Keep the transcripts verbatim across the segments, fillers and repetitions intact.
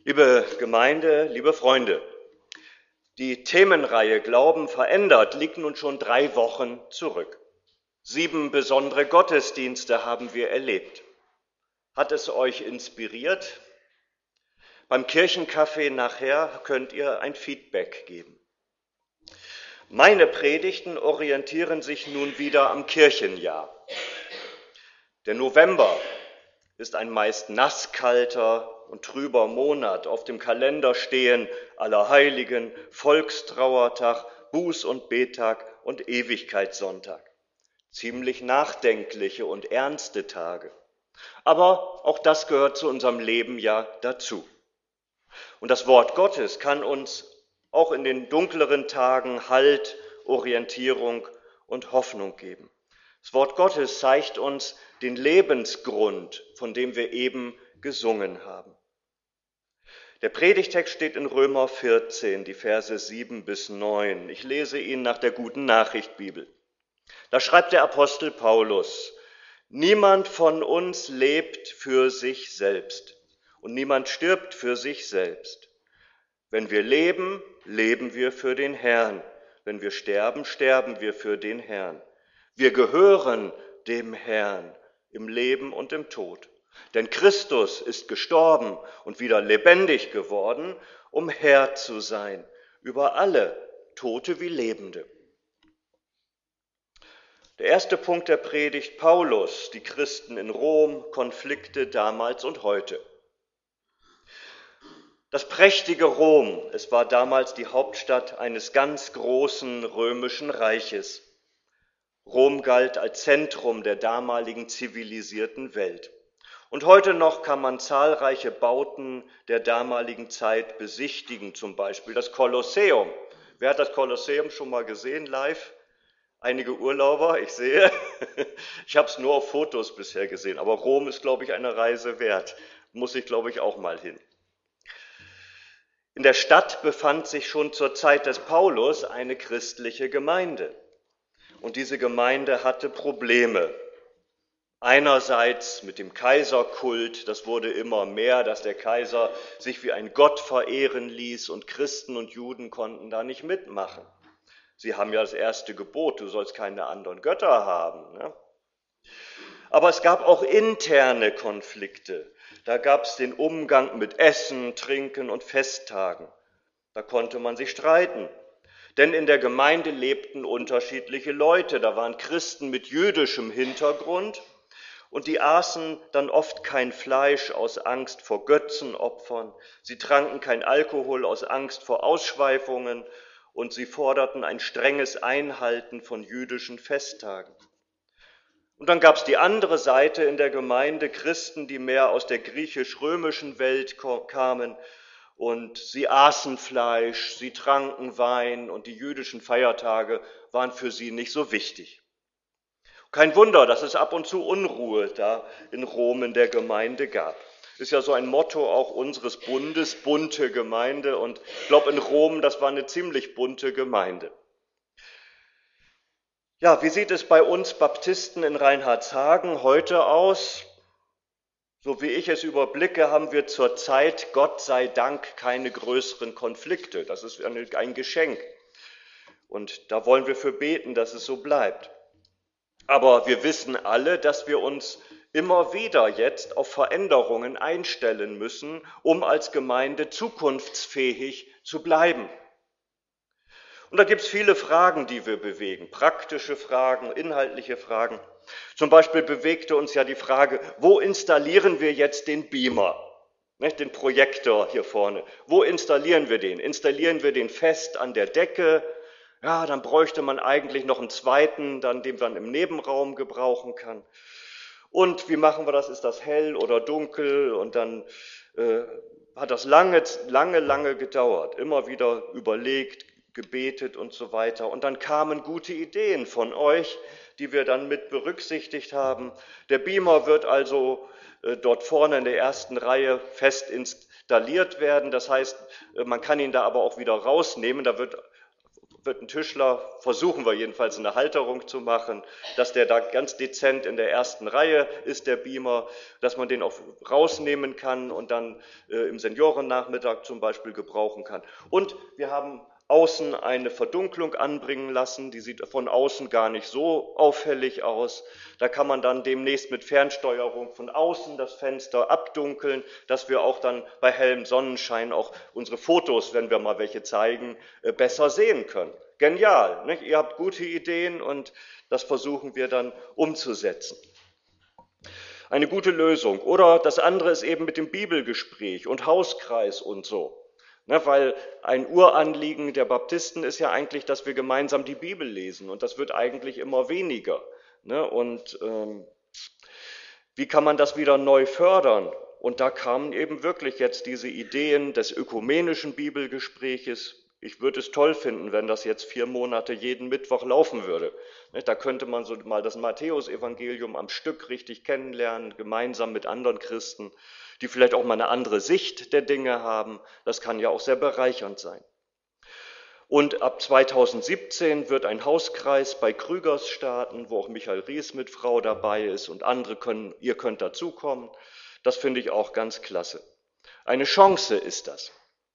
Liebe Gemeinde, liebe Freunde, die Themenreihe Glauben verändert liegt nun schon drei Wochen zurück. Sieben besondere Gottesdienste haben wir erlebt. Hat es euch inspiriert? Beim Kirchenkaffee nachher könnt ihr ein Feedback geben. Meine Predigten orientieren sich nun wieder am Kirchenjahr. Der November ist ein meist nasskalter und trüber Monat. Auf dem Kalender stehen Allerheiligen, Volkstrauertag, Buß- und Bettag und Ewigkeitssonntag. Ziemlich nachdenkliche und ernste Tage. Aber auch das gehört zu unserem Leben ja dazu. Und das Wort Gottes kann uns auch in den dunkleren Tagen Halt, Orientierung und Hoffnung geben. Das Wort Gottes zeigt uns den Lebensgrund, von dem wir eben gesungen haben. Der Predigtext steht in Römer vierzehn, die Verse sieben bis neun. Ich lese ihn nach der Guten Nachricht Bibel. Da schreibt der Apostel Paulus: Niemand von uns lebt für sich selbst und niemand stirbt für sich selbst. Wenn wir leben, leben wir für den Herrn. Wenn wir sterben, sterben wir für den Herrn. Wir gehören dem Herrn im Leben und im Tod. Denn Christus ist gestorben und wieder lebendig geworden, um Herr zu sein über alle, Tote wie Lebende. Der erste Punkt der Predigt: Paulus, die Christen in Rom, Konflikte damals und heute. Das prächtige Rom, es war damals die Hauptstadt eines ganz großen römischen Reiches. Rom galt als Zentrum der damaligen zivilisierten Welt. Und heute noch kann man zahlreiche Bauten der damaligen Zeit besichtigen, zum Beispiel das Kolosseum. Wer hat das Kolosseum schon mal gesehen live? Einige Urlauber, ich sehe. Ich habe es nur auf Fotos bisher gesehen, aber Rom ist, glaube ich, eine Reise wert. Muss ich, glaube ich, auch mal hin. In der Stadt befand sich schon zur Zeit des Paulus eine christliche Gemeinde. Und diese Gemeinde hatte Probleme. Einerseits mit dem Kaiserkult, das wurde immer mehr, dass der Kaiser sich wie ein Gott verehren ließ und Christen und Juden konnten da nicht mitmachen. Sie haben ja das erste Gebot, du sollst keine anderen Götter haben. Ne? Aber es gab auch interne Konflikte. Da gab es den Umgang mit Essen, Trinken und Festtagen. Da konnte man sich streiten. Denn in der Gemeinde lebten unterschiedliche Leute. Da waren Christen mit jüdischem Hintergrund und die aßen dann oft kein Fleisch aus Angst vor Götzenopfern. Sie tranken kein Alkohol aus Angst vor Ausschweifungen und sie forderten ein strenges Einhalten von jüdischen Festtagen. Und dann gab es die andere Seite in der Gemeinde, Christen, die mehr aus der griechisch-römischen Welt kamen. Und sie aßen Fleisch, sie tranken Wein und die jüdischen Feiertage waren für sie nicht so wichtig. Kein Wunder, dass es ab und zu Unruhe da in Rom in der Gemeinde gab. Ist ja so ein Motto auch unseres Bundes, bunte Gemeinde. Und ich glaube in Rom, das war eine ziemlich bunte Gemeinde. Ja, wie sieht es bei uns Baptisten in Reinhardshagen heute aus? So wie ich es überblicke, haben wir zurzeit, Gott sei Dank, keine größeren Konflikte. Das ist ein Geschenk. Und da wollen wir für beten, dass es so bleibt. Aber wir wissen alle, dass wir uns immer wieder jetzt auf Veränderungen einstellen müssen, um als Gemeinde zukunftsfähig zu bleiben. Und da gibt es viele Fragen, die wir bewegen, praktische Fragen, inhaltliche Fragen. Zum Beispiel bewegte uns ja die Frage, wo installieren wir jetzt den Beamer, nicht, den Projektor hier vorne? Wo installieren wir den? Installieren wir den fest an der Decke? Ja, dann bräuchte man eigentlich noch einen zweiten, dann, den man im Nebenraum gebrauchen kann. Und wie machen wir das? Ist das hell oder dunkel? Und dann äh, hat das lange, lange, lange gedauert, immer wieder überlegt, gebetet und so weiter. Und dann kamen gute Ideen von euch, die wir dann mit berücksichtigt haben. Der Beamer wird also äh, dort vorne in der ersten Reihe fest installiert werden. Das heißt, äh, man kann ihn da aber auch wieder rausnehmen. Da wird wird ein Tischler, versuchen wir jedenfalls eine Halterung zu machen, dass der da ganz dezent in der ersten Reihe ist, der Beamer, dass man den auch rausnehmen kann und dann äh, im Seniorennachmittag zum Beispiel gebrauchen kann. Und wir haben außen eine Verdunklung anbringen lassen, die sieht von außen gar nicht so auffällig aus. Da kann man dann demnächst mit Fernsteuerung von außen das Fenster abdunkeln, dass wir auch dann bei hellem Sonnenschein auch unsere Fotos, wenn wir mal welche zeigen, besser sehen können. Genial, nicht? Ihr habt gute Ideen und das versuchen wir dann umzusetzen. Eine gute Lösung. Oder das andere ist eben mit dem Bibelgespräch und Hauskreis und so. Ne, weil ein Uranliegen der Baptisten ist ja eigentlich, dass wir gemeinsam die Bibel lesen und das wird eigentlich immer weniger. Ne, und ähm, wie kann man das wieder neu fördern? Und da kamen eben wirklich jetzt diese Ideen des ökumenischen Bibelgespräches. Ich würde es toll finden, wenn das jetzt vier Monate jeden Mittwoch laufen würde. Ne, da könnte man so mal das Matthäusevangelium am Stück richtig kennenlernen, gemeinsam mit anderen Christen, die vielleicht auch mal eine andere Sicht der Dinge haben. Das kann ja auch sehr bereichernd sein. Und ab zweitausendsiebzehn wird ein Hauskreis bei Krügers starten, wo auch Michael Ries mit Frau dabei ist und andere können, ihr könnt dazukommen. Das finde ich auch ganz klasse. Eine Chance ist das.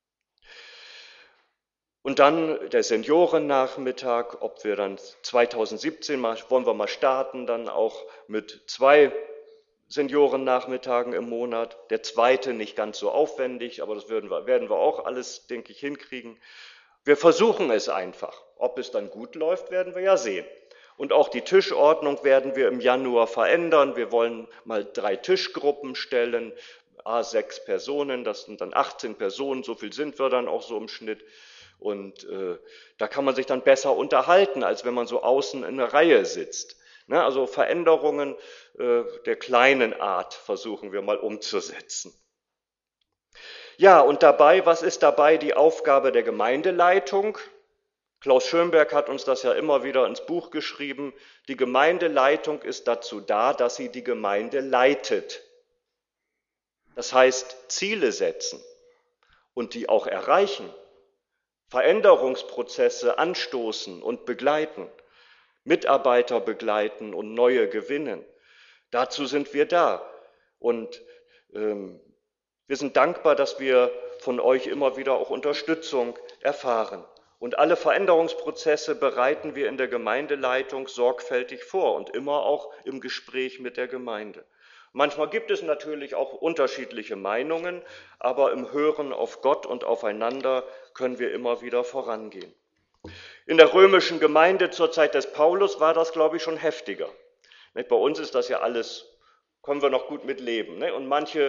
Und dann der Seniorennachmittag, ob wir dann zweitausendsiebzehn mal, wollen wir mal starten, dann auch mit zwei Seniorennachmittagen im Monat. Der zweite nicht ganz so aufwendig, aber das werden wir, werden wir auch alles, denke ich, hinkriegen. Wir versuchen es einfach. Ob es dann gut läuft, werden wir ja sehen. Und auch die Tischordnung werden wir im Januar verändern. Wir wollen mal drei Tischgruppen stellen, a sechs Personen, das sind dann achtzehn Personen, so viel sind wir dann auch so im Schnitt. Und äh, da kann man sich dann besser unterhalten, als wenn man so außen in einer Reihe sitzt. Ne, also Veränderungen äh, der kleinen Art versuchen wir mal umzusetzen. Ja, und dabei, was ist dabei die Aufgabe der Gemeindeleitung? Klaus Schönberg hat uns das ja immer wieder ins Buch geschrieben. Die Gemeindeleitung ist dazu da, dass sie die Gemeinde leitet. Das heißt, Ziele setzen und die auch erreichen, Veränderungsprozesse anstoßen und begleiten, Mitarbeiter begleiten und neue gewinnen. Dazu sind wir da. Und ähm, wir sind dankbar, dass wir von euch immer wieder auch Unterstützung erfahren. Und alle Veränderungsprozesse bereiten wir in der Gemeindeleitung sorgfältig vor und immer auch im Gespräch mit der Gemeinde. Manchmal gibt es natürlich auch unterschiedliche Meinungen, aber im Hören auf Gott und aufeinander können wir immer wieder vorangehen. In der römischen Gemeinde zur Zeit des Paulus war das, glaube ich, schon heftiger. Bei uns ist das ja alles, können wir noch gut mit leben. Und manche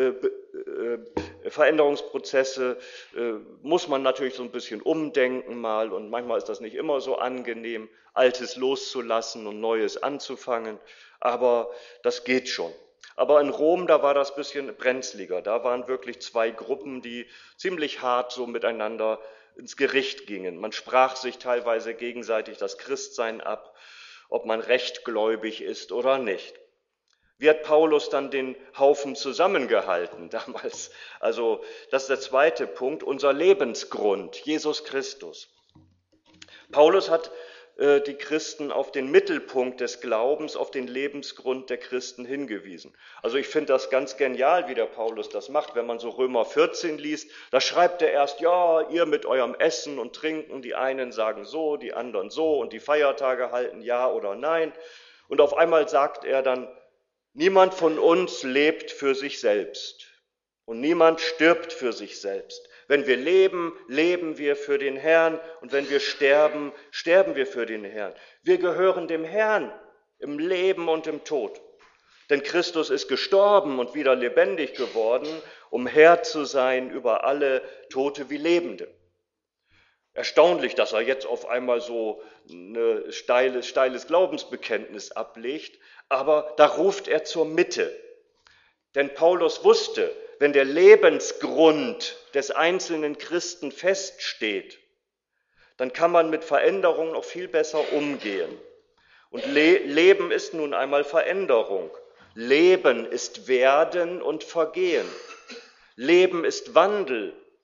Veränderungsprozesse muss man natürlich so ein bisschen umdenken mal und manchmal ist das nicht immer so angenehm, Altes loszulassen und Neues anzufangen, aber das geht schon. Aber in Rom, da war das ein bisschen brenzliger. Da waren wirklich zwei Gruppen, die ziemlich hart so miteinander ins Gericht gingen. Man sprach sich teilweise gegenseitig das Christsein ab, ob man rechtgläubig ist oder nicht. Wie hat Paulus dann den Haufen zusammengehalten damals? Also das ist der zweite Punkt, unser Lebensgrund, Jesus Christus. Paulus hat äh, die Christen auf den Mittelpunkt des Glaubens, auf den Lebensgrund der Christen hingewiesen. Also ich finde das ganz genial, wie der Paulus das macht, wenn man so Römer vierzehn liest. Da schreibt er erst, ja, ihr mit eurem Essen und Trinken, die einen sagen so, die anderen so und die Feiertage halten ja oder nein. Und auf einmal sagt er dann, niemand von uns lebt für sich selbst und niemand stirbt für sich selbst. Wenn wir leben, leben wir für den Herrn und wenn wir sterben, sterben wir für den Herrn. Wir gehören dem Herrn im Leben und im Tod. Denn Christus ist gestorben und wieder lebendig geworden, um Herr zu sein über alle Tote wie Lebende. Erstaunlich, dass er jetzt auf einmal so ein steiles, steiles Glaubensbekenntnis ablegt, aber da ruft er zur Mitte. Denn Paulus wusste, wenn der Lebensgrund des einzelnen Christen feststeht, dann kann man mit Veränderungen noch viel besser umgehen. Und Le- Leben ist nun einmal Veränderung. Leben ist Werden und Vergehen. Leben ist Wandel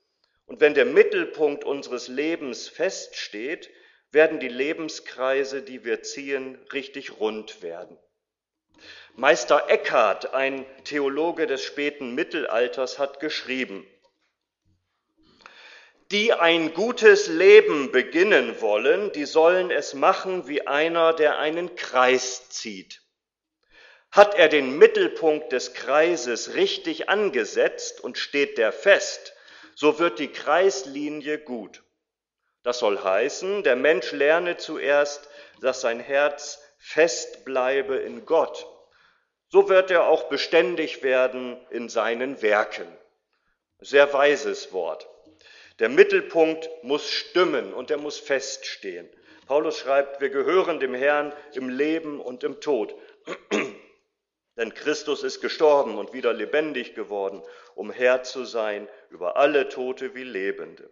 Und wenn der Mittelpunkt unseres Lebens feststeht, werden die Lebenskreise, die wir ziehen, richtig rund werden. Meister Eckhart, ein Theologe des späten Mittelalters, hat geschrieben: Die ein gutes Leben beginnen wollen, die sollen es machen wie einer, der einen Kreis zieht. Hat er den Mittelpunkt des Kreises richtig angesetzt und steht der fest, so wird die Kreislinie gut. Das soll heißen, der Mensch lerne zuerst, dass sein Herz fest bleibe in Gott. So wird er auch beständig werden in seinen Werken. Sehr weises Wort. Der Mittelpunkt muss stimmen und er muss feststehen. Paulus schreibt, wir gehören dem Herrn im Leben und im Tod. Denn Christus ist gestorben und wieder lebendig geworden, um Herr zu sein über alle Tote wie Lebende.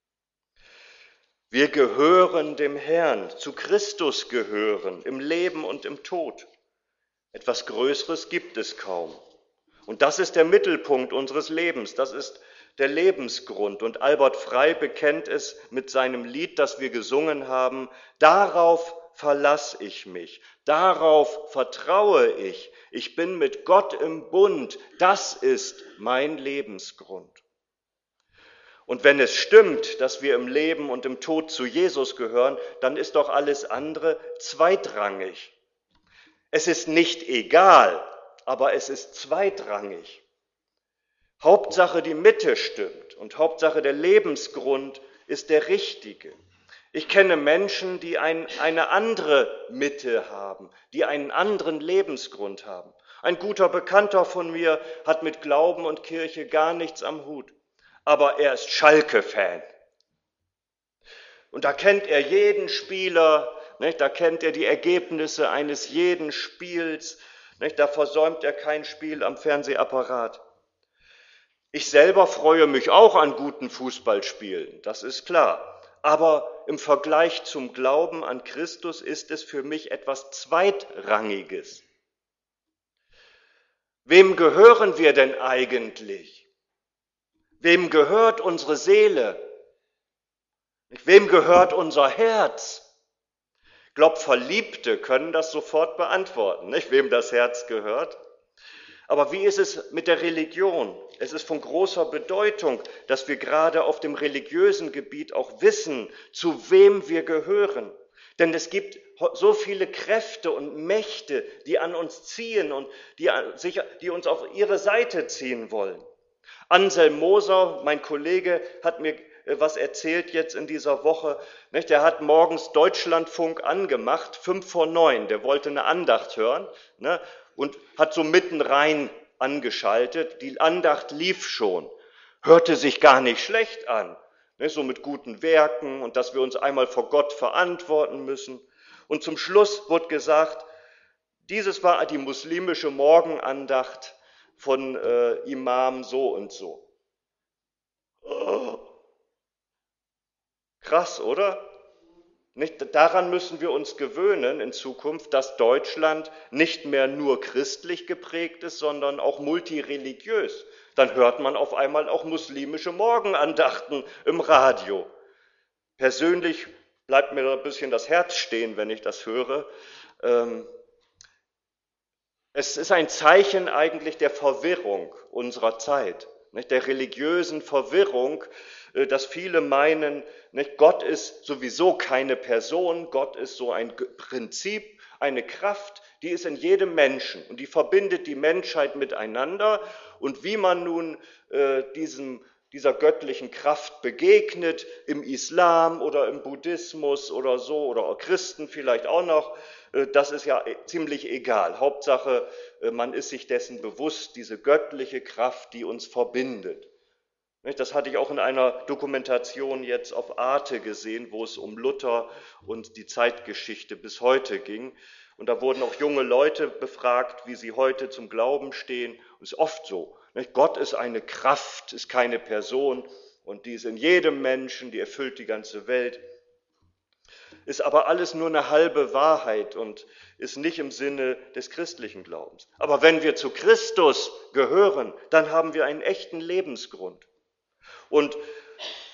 Wir gehören dem Herrn, zu Christus gehören, im Leben und im Tod. Etwas Größeres gibt es kaum. Und das ist der Mittelpunkt unseres Lebens, das ist der Lebensgrund. Und Albert Frey bekennt es mit seinem Lied, das wir gesungen haben: Darauf verlass ich mich, darauf vertraue ich, ich bin mit Gott im Bund, das ist mein Lebensgrund. Und wenn es stimmt, dass wir im Leben und im Tod zu Jesus gehören, dann ist doch alles andere zweitrangig. Es ist nicht egal, aber es ist zweitrangig. Hauptsache die Mitte stimmt und Hauptsache der Lebensgrund ist der richtige. Ich kenne Menschen, die ein, eine andere Mitte haben, die einen anderen Lebensgrund haben. Ein guter Bekannter von mir hat mit Glauben und Kirche gar nichts am Hut, aber er ist Schalke-Fan. Und da kennt er jeden Spieler, nicht? Da kennt er die Ergebnisse eines jeden Spiels, nicht? Da versäumt er kein Spiel am Fernsehapparat. Ich selber freue mich auch an guten Fußballspielen, das ist klar. Aber im Vergleich zum Glauben an Christus ist es für mich etwas Zweitrangiges. Wem gehören wir denn eigentlich? Wem gehört unsere Seele? Wem gehört unser Herz? Ich glaube, Verliebte können das sofort beantworten, nicht? Wem das Herz gehört. Aber wie ist es mit der Religion? Es ist von großer Bedeutung, dass wir gerade auf dem religiösen Gebiet auch wissen, zu wem wir gehören. Denn es gibt so viele Kräfte und Mächte, die an uns ziehen und die, sich, die uns auf ihre Seite ziehen wollen. Anselm Moser, mein Kollege, hat mir was erzählt jetzt in dieser Woche. Der hat morgens Deutschlandfunk angemacht, fünf vor neun, der wollte eine Andacht hören, und hat so mitten rein angeschaltet. Die Andacht lief schon, hörte sich gar nicht schlecht an, so mit guten Werken und dass wir uns einmal vor Gott verantworten müssen. Und zum Schluss wurde gesagt, dieses war die muslimische Morgenandacht von äh, Imam so und so. Oh. Krass, oder? Nicht, daran müssen wir uns gewöhnen in Zukunft, dass Deutschland nicht mehr nur christlich geprägt ist, sondern auch multireligiös. Dann hört man auf einmal auch muslimische Morgenandachten im Radio. Persönlich bleibt mir ein bisschen das Herz stehen, wenn ich das höre. Es ist ein Zeichen eigentlich der Verwirrung unserer Zeit, nicht, der religiösen Verwirrung, dass viele meinen, nicht, Gott ist sowieso keine Person, Gott ist so ein Prinzip, eine Kraft, die ist in jedem Menschen und die verbindet die Menschheit miteinander. Und wie man nun äh, diesem, dieser göttlichen Kraft begegnet, im Islam oder im Buddhismus oder so, oder auch Christen vielleicht auch noch, äh, das ist ja ziemlich egal. Hauptsache, äh, man ist sich dessen bewusst, diese göttliche Kraft, die uns verbindet. Das hatte ich auch in einer Dokumentation jetzt auf Arte gesehen, wo es um Luther und die Zeitgeschichte bis heute ging. Und da wurden auch junge Leute befragt, wie sie heute zum Glauben stehen. Und es ist oft so, nicht? Gott ist eine Kraft, ist keine Person und die ist in jedem Menschen, die erfüllt die ganze Welt. Ist aber alles nur eine halbe Wahrheit und ist nicht im Sinne des christlichen Glaubens. Aber wenn wir zu Christus gehören, dann haben wir einen echten Lebensgrund. Und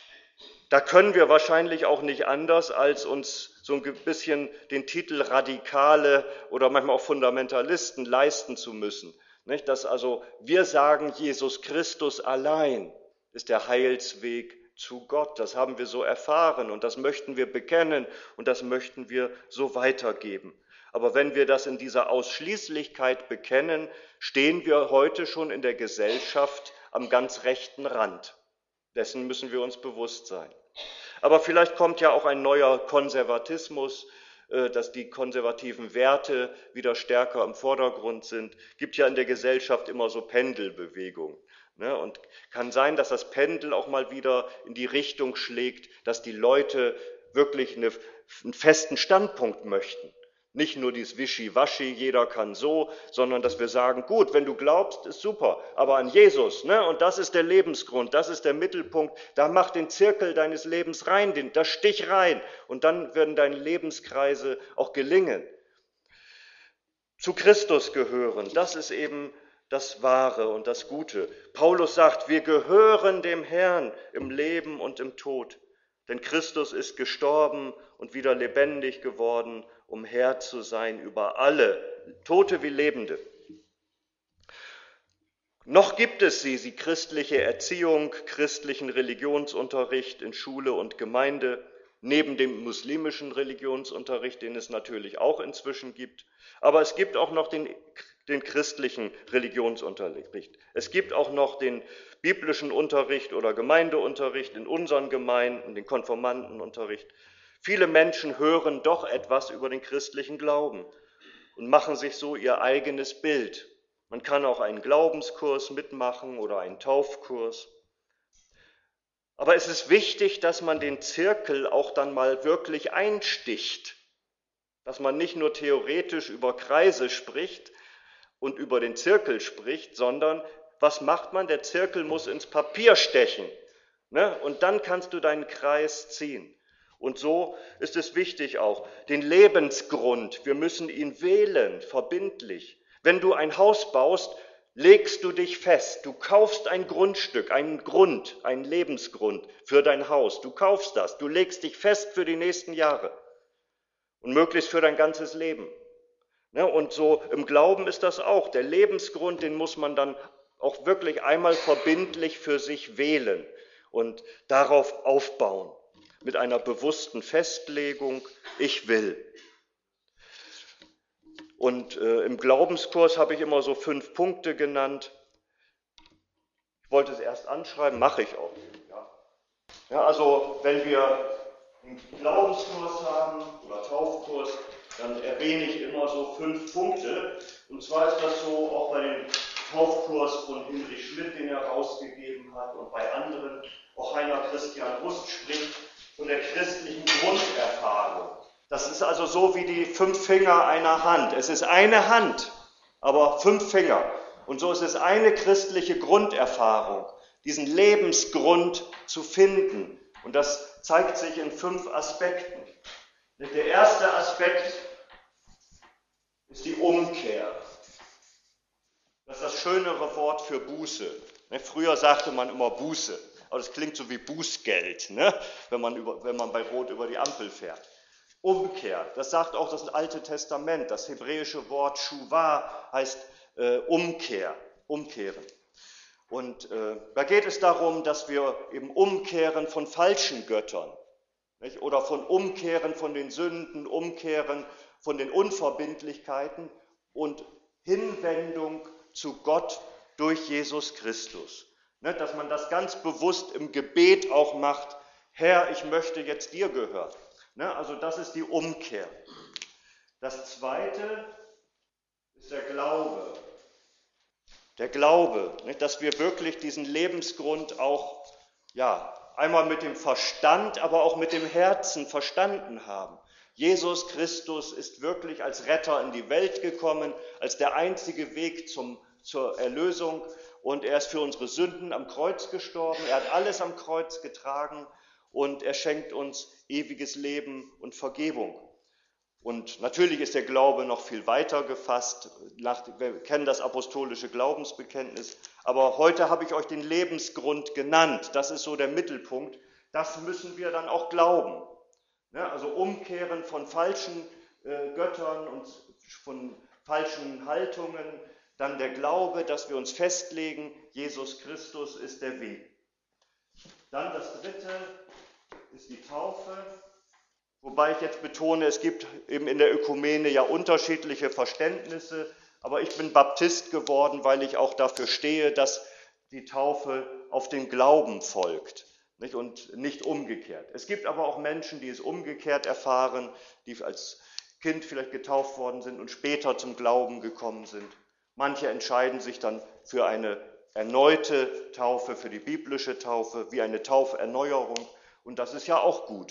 Da können wir wahrscheinlich auch nicht anders, als uns so ein bisschen den Titel Radikale oder manchmal auch Fundamentalisten leisten zu müssen. Nicht? Dass also wir sagen, Jesus Christus allein ist der Heilsweg zu Gott. Das haben wir so erfahren und das möchten wir bekennen und das möchten wir so weitergeben. Aber wenn wir das in dieser Ausschließlichkeit bekennen, stehen wir heute schon in der Gesellschaft am ganz rechten Rand. Dessen müssen wir uns bewusst sein. Aber vielleicht kommt ja auch ein neuer Konservatismus, dass die konservativen Werte wieder stärker im Vordergrund sind. Es gibt ja in der Gesellschaft immer so Pendelbewegungen. Und kann sein, dass das Pendel auch mal wieder in die Richtung schlägt, dass die Leute wirklich eine, einen festen Standpunkt möchten. Nicht nur dieses Wischiwaschi, jeder kann so, sondern dass wir sagen, gut, wenn du glaubst, ist super, aber an Jesus, ne? Und das ist der Lebensgrund, das ist der Mittelpunkt, da mach den Zirkel deines Lebens rein, den, da stich rein und dann werden deine Lebenskreise auch gelingen. Zu Christus gehören, das ist eben das Wahre und das Gute. Paulus sagt, wir gehören dem Herrn im Leben und im Tod, denn Christus ist gestorben und wieder lebendig geworden, um Herr zu sein über alle, Tote wie Lebende. Noch gibt es sie, die christliche Erziehung, christlichen Religionsunterricht in Schule und Gemeinde, neben dem muslimischen Religionsunterricht, den es natürlich auch inzwischen gibt. Aber es gibt auch noch den, den christlichen Religionsunterricht. Es gibt auch noch den biblischen Unterricht oder Gemeindeunterricht in unseren Gemeinden, den Konformantenunterricht. Viele Menschen hören doch etwas über den christlichen Glauben und machen sich so ihr eigenes Bild. Man kann auch einen Glaubenskurs mitmachen oder einen Taufkurs. Aber es ist wichtig, dass man den Zirkel auch dann mal wirklich einsticht, dass man nicht nur theoretisch über Kreise spricht und über den Zirkel spricht, sondern was macht man? Der Zirkel muss ins Papier stechen, ne? Und dann kannst du deinen Kreis ziehen. Und so ist es wichtig auch, den Lebensgrund, wir müssen ihn wählen, verbindlich. Wenn du ein Haus baust, legst du dich fest, du kaufst ein Grundstück, einen Grund, einen Lebensgrund für dein Haus. Du kaufst das, du legst dich fest für die nächsten Jahre und möglichst für dein ganzes Leben. Und so im Glauben ist das auch. Der Lebensgrund, den muss man dann auch wirklich einmal verbindlich für sich wählen und darauf aufbauen. Mit einer bewussten Festlegung, ich will. Und äh, im Glaubenskurs habe ich immer so fünf Punkte genannt. Ich wollte es erst anschreiben, mache ich auch. Ja. Ja, also wenn wir einen Glaubenskurs haben oder Taufkurs, dann erwähne ich immer so fünf Punkte. Und zwar ist das so auch bei dem Taufkurs von Hinrich Schmidt, den er herausgegeben hat, und bei anderen, auch Heiner Christian Rust spricht von der christlichen Grunderfahrung. Das ist also so wie die fünf Finger einer Hand. Es ist eine Hand, aber fünf Finger. Und so ist es eine christliche Grunderfahrung, diesen Lebensgrund zu finden. Und das zeigt sich in fünf Aspekten. Der erste Aspekt ist die Umkehr. Das ist das schönere Wort für Buße. Früher sagte man immer Buße. Aber das klingt so wie Bußgeld, ne? wenn, man über, wenn man bei Rot über die Ampel fährt. Umkehr, das sagt auch das Alte Testament. Das hebräische Wort Shuva heißt äh, Umkehr, umkehren. Und äh, da geht es darum, dass wir eben umkehren von falschen Göttern, nicht? Oder von umkehren von den Sünden, umkehren von den Unverbindlichkeiten und Hinwendung zu Gott durch Jesus Christus. Dass man das ganz bewusst im Gebet auch macht, Herr, ich möchte jetzt dir gehören. Also das ist die Umkehr. Das Zweite ist der Glaube. Der Glaube, dass wir wirklich diesen Lebensgrund auch, ja, einmal mit dem Verstand, aber auch mit dem Herzen verstanden haben. Jesus Christus ist wirklich als Retter in die Welt gekommen, als der einzige Weg zum, zur Erlösung. Und er ist für unsere Sünden am Kreuz gestorben, er hat alles am Kreuz getragen und er schenkt uns ewiges Leben und Vergebung. Und natürlich ist der Glaube noch viel weiter gefasst, wir kennen das apostolische Glaubensbekenntnis, aber heute habe ich euch den Lebensgrund genannt, das ist so der Mittelpunkt, das müssen wir dann auch glauben. Ne? Also umkehren von falschen äh, Göttern und von falschen Haltungen, dann der Glaube, dass wir uns festlegen, Jesus Christus ist der Weg. Dann das dritte ist die Taufe, wobei ich jetzt betone, es gibt eben in der Ökumene ja unterschiedliche Verständnisse, aber ich bin Baptist geworden, weil ich auch dafür stehe, dass die Taufe auf den Glauben folgt, nicht? Und nicht umgekehrt. Es gibt aber auch Menschen, die es umgekehrt erfahren, die als Kind vielleicht getauft worden sind und später zum Glauben gekommen sind. Manche entscheiden sich dann für eine erneute Taufe, für die biblische Taufe, wie eine Tauferneuerung. Und das ist ja auch gut.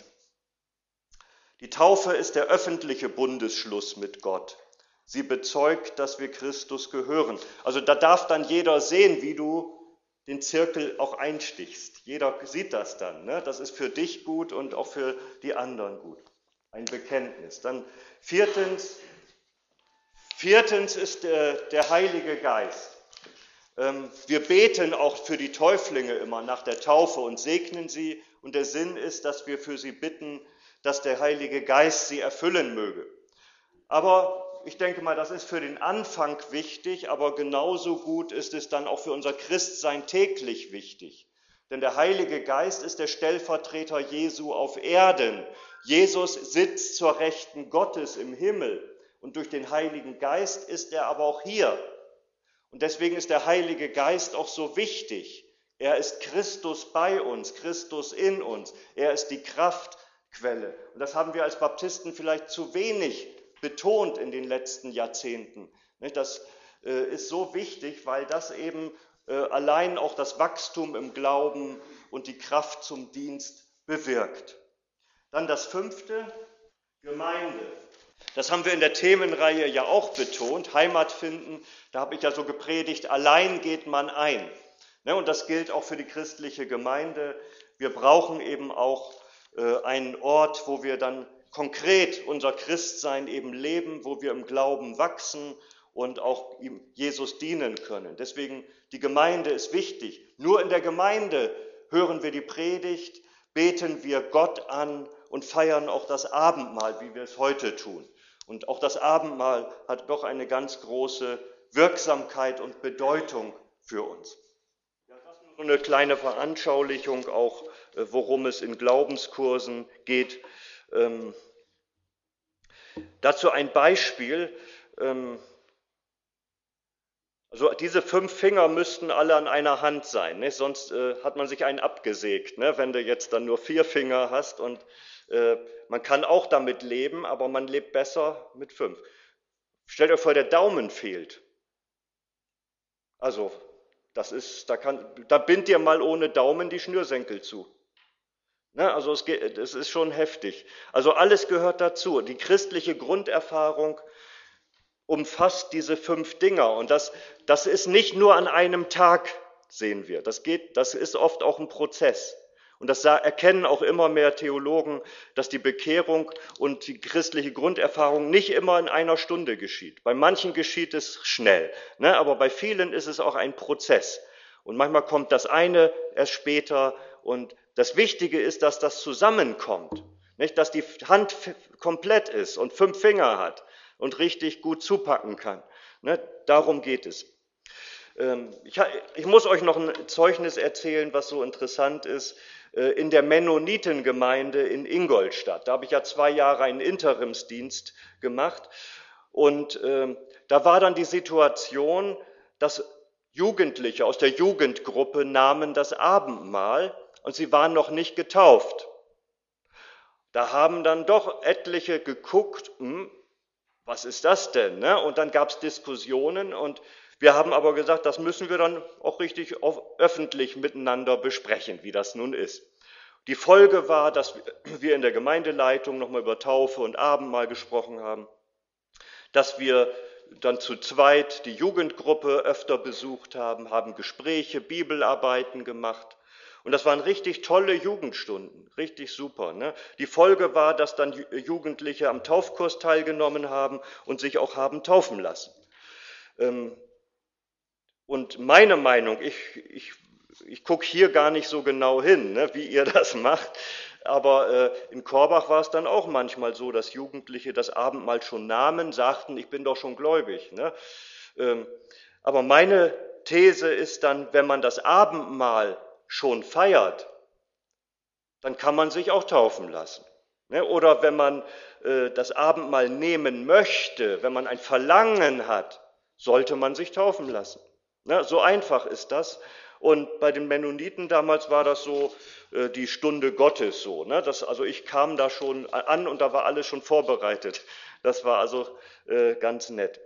Die Taufe ist der öffentliche Bundesschluss mit Gott. Sie bezeugt, dass wir Christus gehören. Also da darf dann jeder sehen, wie du den Zirkel auch einstichst. Jeder sieht das dann. Ne? Das ist für dich gut und auch für die anderen gut. Ein Bekenntnis. Dann viertens, viertens ist der, der Heilige Geist. Ähm, wir beten auch für die Täuflinge immer nach der Taufe und segnen sie. Und der Sinn ist, dass wir für sie bitten, dass der Heilige Geist sie erfüllen möge. Aber ich denke mal, das ist für den Anfang wichtig, aber genauso gut ist es dann auch für unser Christsein täglich wichtig. Denn der Heilige Geist ist der Stellvertreter Jesu auf Erden. Jesus sitzt zur Rechten Gottes im Himmel und durch den Heiligen Geist ist er aber auch hier. Und deswegen ist der Heilige Geist auch so wichtig. Er ist Christus bei uns, Christus in uns. Er ist die Kraftquelle. Und das haben wir als Baptisten vielleicht zu wenig betont in den letzten Jahrzehnten. Das ist so wichtig, weil das eben allein auch das Wachstum im Glauben und die Kraft zum Dienst bewirkt. Dann das fünfte, Gemeinde. Das haben wir in der Themenreihe ja auch betont, Heimat finden. Da habe ich ja so gepredigt, allein geht man ein. Und das gilt auch für die christliche Gemeinde. Wir brauchen eben auch einen Ort, wo wir dann konkret unser Christsein eben leben, wo wir im Glauben wachsen und auch ihm Jesus dienen können. Deswegen, die Gemeinde ist wichtig. Nur in der Gemeinde hören wir die Predigt, beten wir Gott an und feiern auch das Abendmahl, wie wir es heute tun. Und auch das Abendmahl hat doch eine ganz große Wirksamkeit und Bedeutung für uns. Ja, das ist so eine kleine Veranschaulichung auch, worum es in Glaubenskursen geht. Ähm, dazu ein Beispiel. Ähm, also diese fünf Finger müssten alle an einer Hand sein, ne? Sonst äh, hat man sich einen abgesägt, ne? Wenn du jetzt dann nur vier Finger hast. Und äh, man kann auch damit leben, aber man lebt besser mit fünf. Stellt euch vor, der Daumen fehlt. Also das ist, da, kann, da bind dir mal ohne Daumen die Schnürsenkel zu. Ne, also es, geht, es ist schon heftig. Also alles gehört dazu. Die christliche Grunderfahrung umfasst diese fünf Dinger. Und das, das ist nicht nur an einem Tag, sehen wir. Das, geht, das ist oft auch ein Prozess. Und das erkennen auch immer mehr Theologen, dass die Bekehrung und die christliche Grunderfahrung nicht immer in einer Stunde geschieht. Bei manchen geschieht es schnell, ne, aber bei vielen ist es auch ein Prozess. Und manchmal kommt das eine erst später. Und das Wichtige ist, dass das zusammenkommt, nicht? Dass die Hand komplett ist und fünf Finger hat und richtig gut zupacken kann. Ne? Darum geht es. Ähm, ich, ich muss euch noch ein Zeugnis erzählen, was so interessant ist. Äh, in der Mennonitengemeinde in Ingolstadt, da habe ich ja zwei Jahre einen Interimsdienst gemacht. Und äh, da war dann die Situation, dass Jugendliche aus der Jugendgruppe nahmen das Abendmahl und sie waren noch nicht getauft. Da haben dann doch etliche geguckt, hm, was ist das denn? Ne? Und dann gab es Diskussionen und wir haben aber gesagt, das müssen wir dann auch richtig öffentlich miteinander besprechen, wie das nun ist. Die Folge war, dass wir in der Gemeindeleitung nochmal über Taufe und Abendmahl gesprochen haben, dass wir dann zu zweit die Jugendgruppe öfter besucht haben, haben Gespräche, Bibelarbeiten gemacht. Und das waren richtig tolle Jugendstunden, richtig super. Ne? Die Folge war, dass dann Jugendliche am Taufkurs teilgenommen haben und sich auch haben taufen lassen. Und meine Meinung, ich, ich ich gucke hier gar nicht so genau hin, ne, wie ihr das macht, aber äh, in Korbach war es dann auch manchmal so, dass Jugendliche das Abendmahl schon nahmen, sagten, ich bin doch schon gläubig. Ne? Ähm, aber meine These ist dann, wenn man das Abendmahl schon feiert, dann kann man sich auch taufen lassen. Ne? Oder wenn man äh, das Abendmahl nehmen möchte, wenn man ein Verlangen hat, sollte man sich taufen lassen. Ne? So einfach ist das. Und bei den Mennoniten damals war das so äh, die Stunde Gottes so. Ne? Das, also ich kam da schon an und da war alles schon vorbereitet. Das war also äh, ganz nett.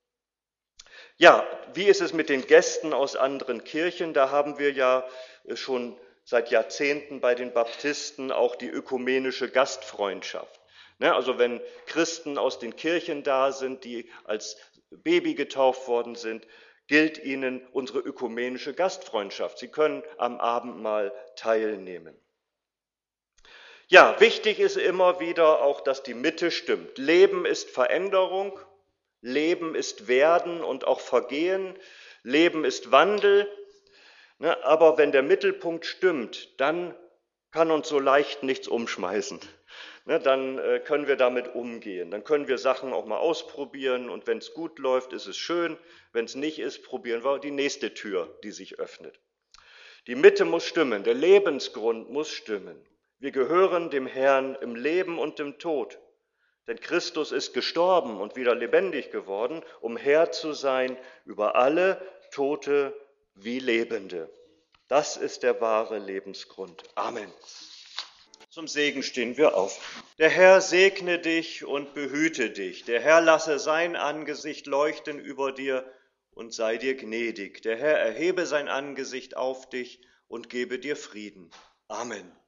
Ja, wie ist es mit den Gästen aus anderen Kirchen? Da haben wir ja schon seit Jahrzehnten bei den Baptisten auch die ökumenische Gastfreundschaft. Ne, also wenn Christen aus den Kirchen da sind, die als Baby getauft worden sind, gilt ihnen unsere ökumenische Gastfreundschaft. Sie können am Abendmahl teilnehmen. Ja, wichtig ist immer wieder auch, dass die Mitte stimmt. Leben ist Veränderung. Leben ist Werden und auch Vergehen, Leben ist Wandel, ne, aber wenn der Mittelpunkt stimmt, dann kann uns so leicht nichts umschmeißen. Ne, dann äh, können wir damit umgehen, dann können wir Sachen auch mal ausprobieren und wenn es gut läuft, ist es schön, wenn es nicht ist, probieren wir die nächste Tür, die sich öffnet. Die Mitte muss stimmen, der Lebensgrund muss stimmen. Wir gehören dem Herrn im Leben und im Tod. Denn Christus ist gestorben und wieder lebendig geworden, um Herr zu sein über alle, Tote wie Lebende. Das ist der wahre Lebensgrund. Amen. Zum Segen stehen wir auf. Der Herr segne dich und behüte dich. Der Herr lasse sein Angesicht leuchten über dir und sei dir gnädig. Der Herr erhebe sein Angesicht auf dich und gebe dir Frieden. Amen.